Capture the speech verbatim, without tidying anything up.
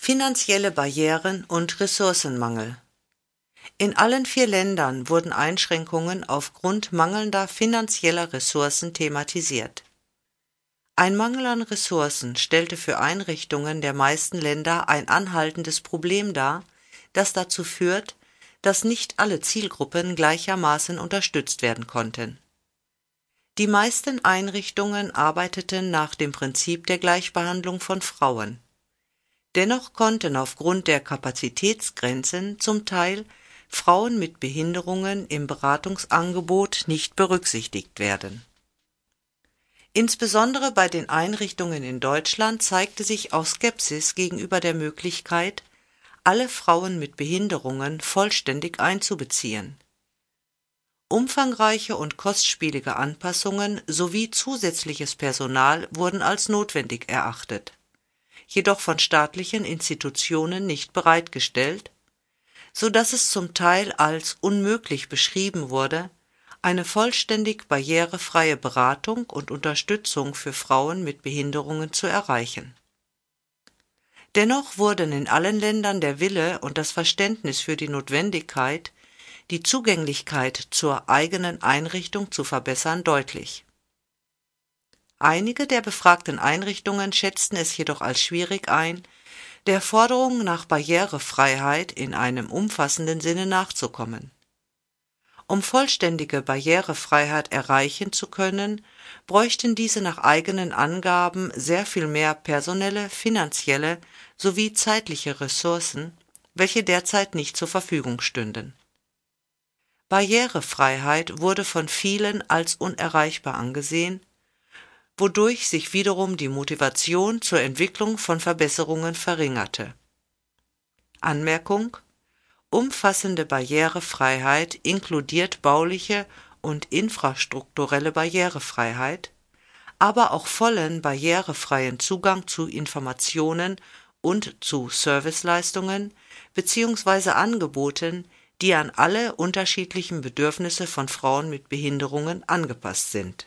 Finanzielle Barrieren und Ressourcenmangel. In allen vier Ländern wurden Einschränkungen aufgrund mangelnder finanzieller Ressourcen thematisiert. Ein Mangel an Ressourcen stellte für Einrichtungen der meisten Länder ein anhaltendes Problem dar, das dazu führt, dass nicht alle Zielgruppen gleichermaßen unterstützt werden konnten. Die meisten Einrichtungen arbeiteten nach dem Prinzip der Gleichbehandlung von Frauen. Dennoch konnten aufgrund der Kapazitätsgrenzen zum Teil Frauen mit Behinderungen im Beratungsangebot nicht berücksichtigt werden. Insbesondere bei den Einrichtungen in Deutschland zeigte sich auch Skepsis gegenüber der Möglichkeit, alle Frauen mit Behinderungen vollständig einzubeziehen. Umfangreiche und kostspielige Anpassungen sowie zusätzliches Personal wurden als notwendig erachtet, jedoch von staatlichen Institutionen nicht bereitgestellt, so dass es zum Teil als unmöglich beschrieben wurde, eine vollständig barrierefreie Beratung und Unterstützung für Frauen mit Behinderungen zu erreichen. Dennoch wurden in allen Ländern der Wille und das Verständnis für die Notwendigkeit, die Zugänglichkeit zur eigenen Einrichtung zu verbessern, deutlich. Einige der befragten Einrichtungen schätzten es jedoch als schwierig ein, der Forderung nach Barrierefreiheit in einem umfassenden Sinne nachzukommen. Um vollständige Barrierefreiheit erreichen zu können, bräuchten diese nach eigenen Angaben sehr viel mehr personelle, finanzielle sowie zeitliche Ressourcen, welche derzeit nicht zur Verfügung stünden. Barrierefreiheit wurde von vielen als unerreichbar angesehen, wodurch sich wiederum die Motivation zur Entwicklung von Verbesserungen verringerte. Anmerkung: Umfassende Barrierefreiheit inkludiert bauliche und infrastrukturelle Barrierefreiheit, aber auch vollen barrierefreien Zugang zu Informationen und zu Serviceleistungen bzw. Angeboten, die an alle unterschiedlichen Bedürfnisse von Frauen mit Behinderungen angepasst sind.